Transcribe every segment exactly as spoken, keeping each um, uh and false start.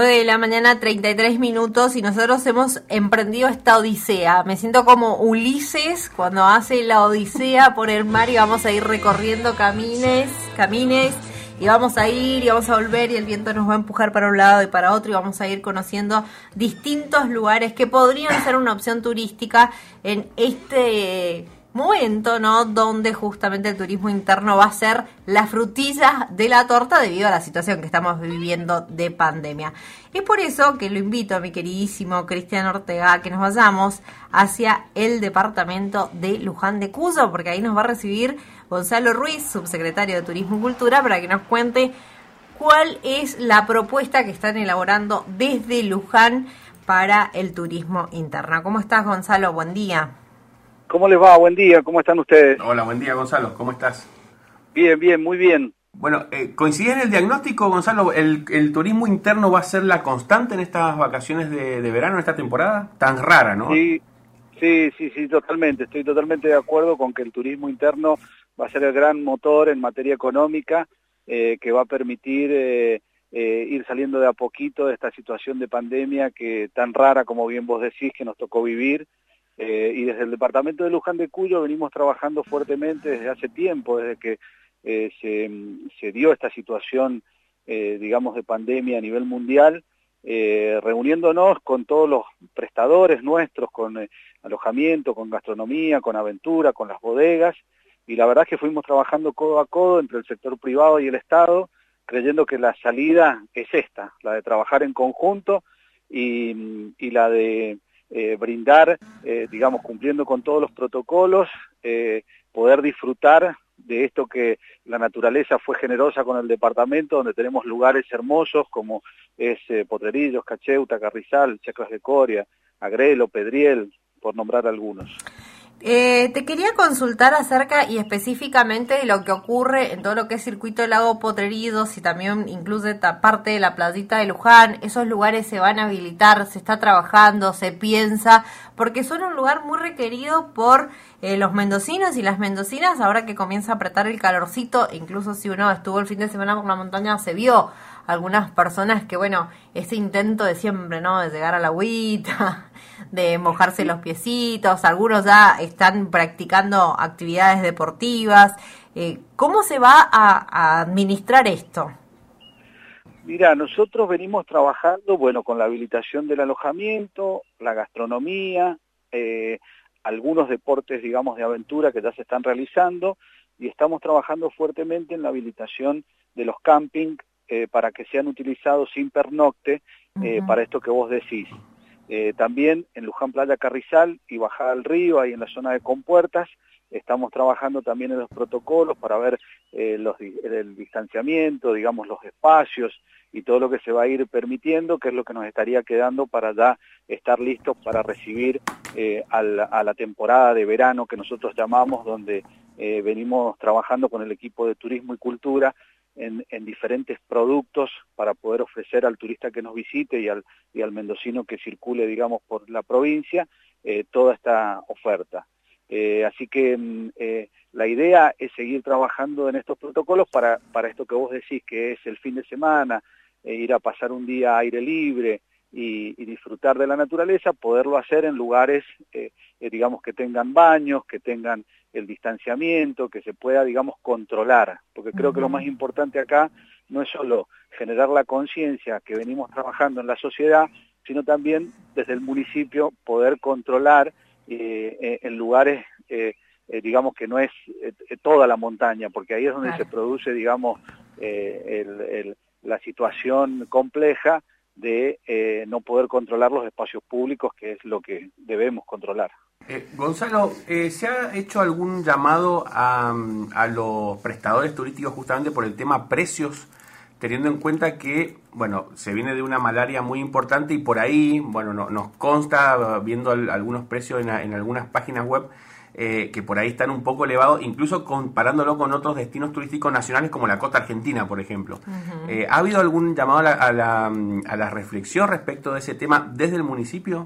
nueve de la mañana, treinta y tres minutos, y nosotros hemos emprendido esta odisea. Me siento como Ulises cuando hace la odisea por el mar y vamos a ir recorriendo camines, camines, y vamos a ir y vamos a volver y el viento nos va a empujar para un lado y para otro y vamos a ir conociendo distintos lugares que podrían ser una opción turística en este momento, ¿no? Donde justamente el turismo interno va a ser la frutilla de la torta debido a la situación que estamos viviendo de pandemia. Es por eso que lo invito a mi queridísimo Cristian Ortega a que nos vayamos hacia el departamento de Luján de Cuyo, porque ahí nos va a recibir Gonzalo Ruiz, subsecretario de Turismo y Cultura, para que nos cuente cuál es la propuesta que están elaborando desde Luján para el turismo interno. ¿Cómo estás, Gonzalo? Buen día. ¿Cómo les va? Buen día, ¿cómo están ustedes? Hola, buen día, Gonzalo, ¿cómo estás? Bien, bien, muy bien. Bueno, eh, ¿coincide en el diagnóstico, Gonzalo? ¿El, ¿El turismo interno va a ser la constante en estas vacaciones de, de verano, en esta temporada? Tan rara, ¿no? Sí, sí, sí, sí, totalmente. Estoy totalmente de acuerdo con que el turismo interno va a ser el gran motor en materia económica eh, que va a permitir eh, eh, ir saliendo de a poquito de esta situación de pandemia que tan rara, como bien vos decís, que nos tocó vivir. Eh, y desde el departamento de Luján de Cuyo venimos trabajando fuertemente desde hace tiempo, desde que eh, se, se dio esta situación, eh, digamos, de pandemia a nivel mundial, eh, reuniéndonos con todos los prestadores nuestros, con eh, alojamiento, con gastronomía, con aventura, con las bodegas, y la verdad es que fuimos trabajando codo a codo entre el sector privado y el Estado, creyendo que la salida es esta, la de trabajar en conjunto y, y la de Eh, brindar, eh, digamos, cumpliendo con todos los protocolos, eh, poder disfrutar de esto que la naturaleza fue generosa con el departamento, donde tenemos lugares hermosos como es eh, Potrerillos, Cacheuta, Carrizal, Chacras de Coria, Agrelo, Pedriel, por nombrar algunos. Eh, te quería consultar acerca y específicamente de lo que ocurre en todo lo que es circuito del lago Potrerillos y también incluye esta parte de la playita de Luján. Esos lugares se van a habilitar, se está trabajando, se piensa, porque son un lugar muy requerido por eh, los mendocinos y las mendocinas ahora que comienza a apretar el calorcito. Incluso si uno estuvo el fin de semana por la montaña se vio algunas personas que, bueno, ese intento de siempre, ¿no? De llegar a la agüita, de mojarse los piecitos, algunos ya están practicando actividades deportivas. Eh, ¿Cómo se va a, a administrar esto? Mira, nosotros venimos trabajando, bueno, con la habilitación del alojamiento, la gastronomía, eh, algunos deportes, digamos, de aventura que ya se están realizando, y estamos trabajando fuertemente en la habilitación de los campings, Eh, para que sean utilizados sin pernocte, eh, uh-huh. para esto que vos decís. Eh, también en Luján Playa Carrizal y Bajada al Río, ahí en la zona de Compuertas, estamos trabajando también en los protocolos para ver eh, los, el distanciamiento, digamos, los espacios y todo lo que se va a ir permitiendo, que es lo que nos estaría quedando para ya estar listos para recibir eh, a, la, a la temporada de verano que nosotros llamamos, donde eh, venimos trabajando con el equipo de Turismo y Cultura, En, en diferentes productos para poder ofrecer al turista que nos visite y al, y al mendocino que circule, digamos, por la provincia, eh, toda esta oferta. Eh, así que eh, la idea es seguir trabajando en estos protocolos para, para esto que vos decís, que es el fin de semana, eh, ir a pasar un día a aire libre y, y disfrutar de la naturaleza, poderlo hacer en lugares, eh, eh, digamos, que tengan baños, que tengan el distanciamiento, que se pueda, digamos, controlar, porque creo que lo más importante acá no es solo generar la conciencia que venimos trabajando en la sociedad, sino también desde el municipio poder controlar eh, en lugares, eh, eh, digamos, que no es eh, toda la montaña, porque ahí es donde claro. se produce, digamos, eh, el, el, la situación compleja de eh, no poder controlar los espacios públicos, que es lo que debemos controlar. Eh, Gonzalo, eh, ¿se ha hecho algún llamado a, a los prestadores turísticos justamente por el tema precios, teniendo en cuenta que, bueno, se viene de una malaria muy importante y por ahí, bueno, no, nos consta, viendo al, algunos precios en, en algunas páginas web, eh, que por ahí están un poco elevados, incluso comparándolo con otros destinos turísticos nacionales como la costa argentina, por ejemplo. Uh-huh. Eh, ¿Ha habido algún llamado a la, a, la, a la reflexión respecto de ese tema desde el municipio?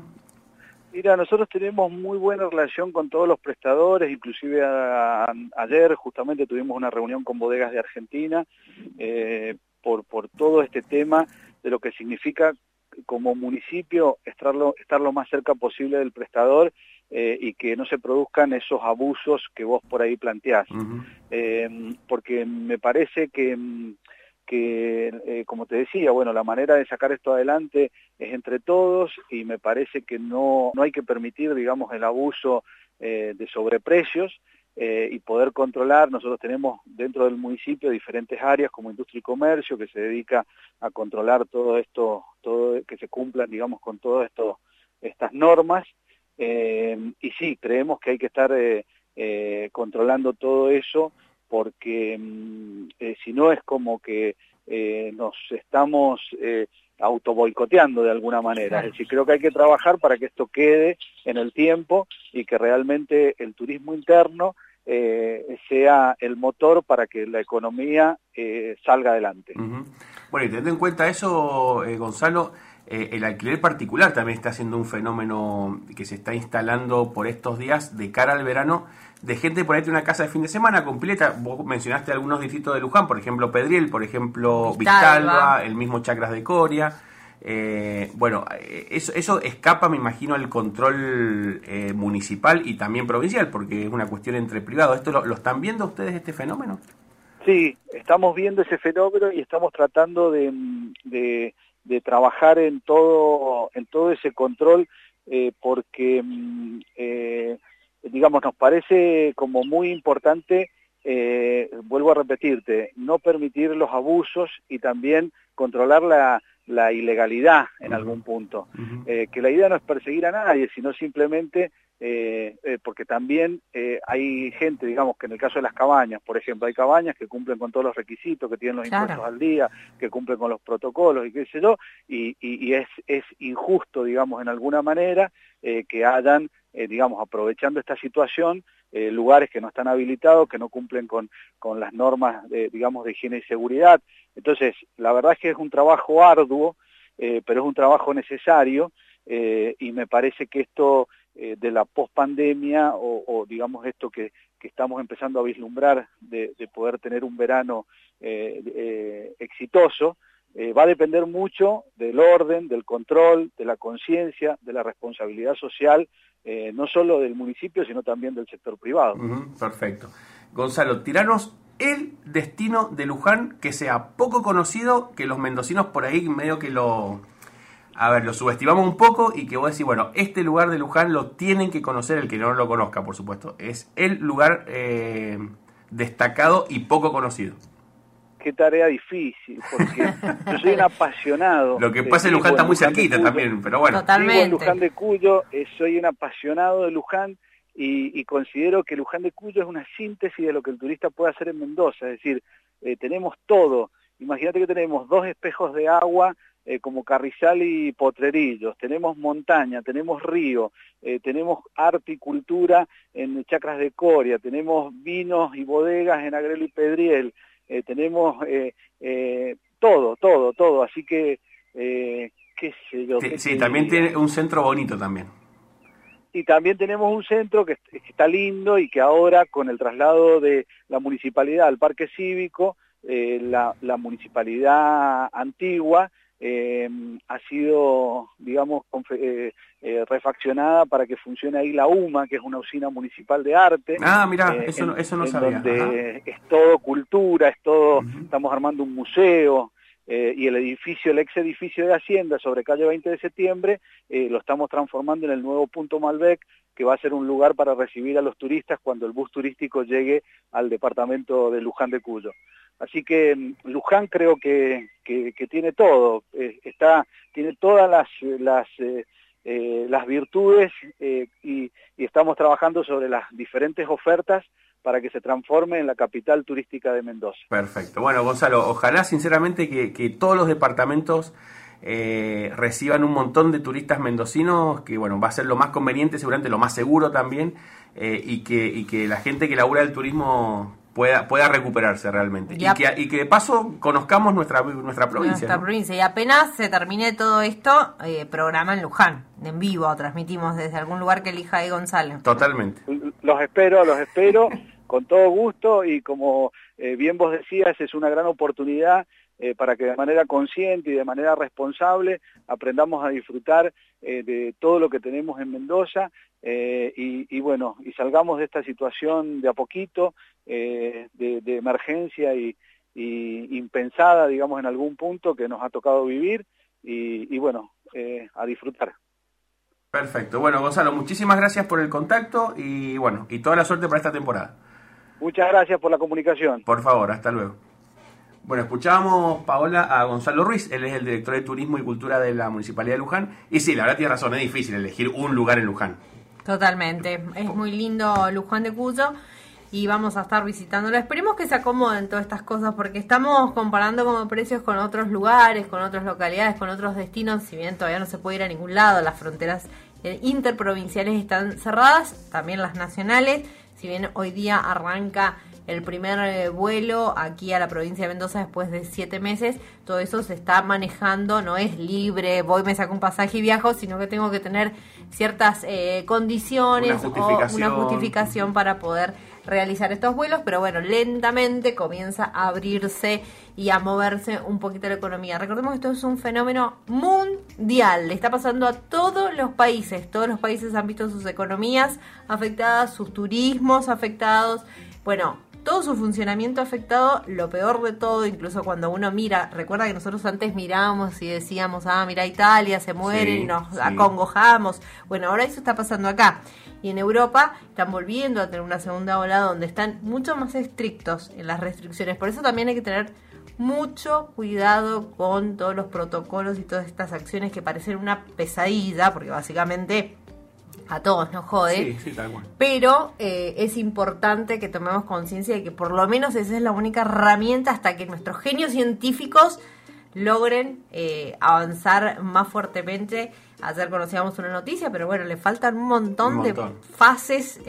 Mira, nosotros tenemos muy buena relación con todos los prestadores, inclusive a, a, ayer justamente tuvimos una reunión con bodegas de Argentina eh, por, por todo este tema de lo que significa como municipio estar lo, estar lo más cerca posible del prestador eh, y que no se produzcan esos abusos que vos por ahí planteás. Uh-huh. eh, porque me parece que, que eh, como te decía, bueno, la manera de sacar esto adelante es entre todos y me parece que no, no hay que permitir, digamos, el abuso eh, de sobreprecios. Eh, y poder controlar. Nosotros tenemos dentro del municipio diferentes áreas como industria y comercio que se dedica a controlar todo esto, todo que se cumplan, digamos, con todas estas normas, eh, y sí, creemos que hay que estar eh, eh, controlando todo eso porque eh, si no es como que eh, nos estamos eh, autoboicoteando de alguna manera. Es decir, creo que hay que trabajar para que esto quede en el tiempo y que realmente el turismo interno eh, sea el motor para que la economía eh, salga adelante. Uh-huh. Bueno, y teniendo en cuenta eso, eh, Gonzalo, eh, el alquiler particular también está siendo un fenómeno que se está instalando por estos días de cara al verano, de gente por ahí tiene una casa de fin de semana completa. Vos mencionaste algunos distritos de Luján, por ejemplo Pedriel, por ejemplo Vistalba, Vistalba el mismo Chacras de Coria. Eh, bueno, eso, eso escapa, me imagino, al control eh, municipal y también provincial, porque es una cuestión entre privados. ¿Esto lo, lo están viendo ustedes, este fenómeno? Sí, estamos viendo ese fenómeno y estamos tratando de, de, de trabajar en todo, en todo ese control, eh, porque eh, digamos, nos parece como muy importante, eh, vuelvo a repetirte, no permitir los abusos y también controlar la, la ilegalidad en uh-huh. algún punto. Uh-huh. Eh, que la idea no es perseguir a nadie, sino simplemente, eh, eh, porque también eh, hay gente, digamos, que en el caso de las cabañas, por ejemplo, hay cabañas que cumplen con todos los requisitos, que tienen los claro. impuestos al día, que cumplen con los protocolos y qué sé yo, y, y, y es, es injusto, digamos, en alguna manera, eh, que hayan Eh, digamos, aprovechando esta situación, eh, lugares que no están habilitados, que no cumplen con, con las normas, de, digamos, de higiene y seguridad. Entonces, la verdad es que es un trabajo arduo, eh, pero es un trabajo necesario, eh, y me parece que esto eh, de la pospandemia, o, o digamos esto que, que estamos empezando a vislumbrar, de, de poder tener un verano eh, eh, exitoso, Eh, va a depender mucho del orden, del control, de la conciencia, de la responsabilidad social, eh, no solo del municipio, sino también del sector privado. Uh-huh, perfecto. Gonzalo, tiranos el destino de Luján que sea poco conocido, que los mendocinos por ahí medio que lo, a ver, lo subestimamos un poco y que vos decís, bueno, este lugar de Luján lo tienen que conocer el que no lo conozca, por supuesto. Es el lugar eh, destacado y poco conocido. Qué tarea difícil, porque yo soy un apasionado. Lo que pasa es que Luján está muy cerquita también, pero bueno. Totalmente. Vivo en Luján de Cuyo, eh, soy un apasionado de Luján y, y considero que Luján de Cuyo es una síntesis de lo que el turista puede hacer en Mendoza. Es decir, eh, tenemos todo. Imagínate que tenemos dos espejos de agua eh, como Carrizal y Potrerillos, tenemos montaña, tenemos río, eh, tenemos arte y cultura en Chacras de Coria, tenemos vinos y bodegas en Agrelo y Pedriel. Eh, tenemos eh, eh, todo, todo, todo, así que, eh, qué sé yo. Sí, qué sí también diría. tiene un centro bonito también. Y también tenemos un centro que, que está lindo y que ahora con el traslado de la municipalidad al parque cívico, eh, la, la municipalidad antigua eh, ha sido, digamos, eh, eh, refaccionada para que funcione ahí la U M A, que es una usina municipal de arte. Ah, mira, eh, eso, en, eso no en sabía. Donde Ajá. es todo cultura, es todo, uh-huh. Estamos armando un museo, eh, y el edificio, el ex edificio de Hacienda sobre calle veinte de septiembre, eh, lo estamos transformando en el nuevo Punto Malbec, que va a ser un lugar para recibir a los turistas cuando el bus turístico llegue al departamento de Luján de Cuyo. Así que Luján creo que, que, que tiene todo, eh, está, tiene todas las, las, eh, eh, las virtudes eh, y, y estamos trabajando sobre las diferentes ofertas para que se transforme en la capital turística de Mendoza. Perfecto. Bueno, Gonzalo, ojalá sinceramente que, que todos los departamentos eh, reciban un montón de turistas mendocinos, que bueno, va a ser lo más conveniente, seguramente lo más seguro también, eh, y, que, y que la gente que labura el turismo pueda pueda recuperarse realmente. Y, y, que, y que de paso conozcamos nuestra nuestra provincia. Nuestra ¿no? provincia. Y apenas se termine todo esto, eh, programa en Luján, en vivo, transmitimos desde algún lugar que elija ahí Gonzalo. Totalmente. Los espero, los espero con todo gusto y como eh, bien vos decías, es una gran oportunidad eh, para que de manera consciente y de manera responsable aprendamos a disfrutar eh, de todo lo que tenemos en Mendoza eh, y, y bueno, y salgamos de esta situación de a poquito, eh, de, de emergencia y, y impensada, digamos, en algún punto que nos ha tocado vivir y, y bueno, eh, a disfrutar. Perfecto. Bueno, Gonzalo, muchísimas gracias por el contacto y bueno, y toda la suerte para esta temporada. Muchas gracias por la comunicación. Por favor, hasta luego. Bueno, escuchábamos, Paola, a Gonzalo Ruiz. Él es el director de Turismo y Cultura de la Municipalidad de Luján. Y sí, la verdad tiene razón, es difícil elegir un lugar en Luján. Totalmente. Es muy lindo Luján de Cuyo y vamos a estar visitándolo. Esperemos que se acomoden todas estas cosas porque estamos comparando como precios con otros lugares, con otras localidades, con otros destinos. Si bien todavía no se puede ir a ningún lado, las fronteras eh, interprovinciales están cerradas, también las nacionales. Si bien hoy día arranca el primer eh, vuelo aquí a la provincia de Mendoza después de siete meses, todo eso se está manejando, no es libre, voy, me saco un pasaje y viajo, sino que tengo que tener ciertas eh, condiciones una justificación. o una justificación para poder realizar estos vuelos, pero bueno, lentamente comienza a abrirse y a moverse un poquito la economía. Recordemos que esto es un fenómeno mundial, le está pasando a todos los países, todos los países han visto sus economías afectadas, sus turismos afectados, bueno, todo su funcionamiento afectado. Lo peor de todo, incluso cuando uno mira, recuerda que nosotros antes mirábamos y decíamos, ah, mira Italia, se mueren, sí, y nos sí. acongojamos. Bueno, ahora eso está pasando acá. Y en Europa están volviendo a tener una segunda ola donde están mucho más estrictos en las restricciones. Por eso también hay que tener mucho cuidado con todos los protocolos y todas estas acciones que parecen una pesadilla, porque básicamente a todos nos jode, sí, sí, tal cual. Pero eh, es importante que tomemos conciencia de que por lo menos esa es la única herramienta hasta que nuestros genios científicos logren eh, avanzar más fuertemente. Ayer conocíamos una noticia, pero bueno, le faltan un montón, un montón. de fases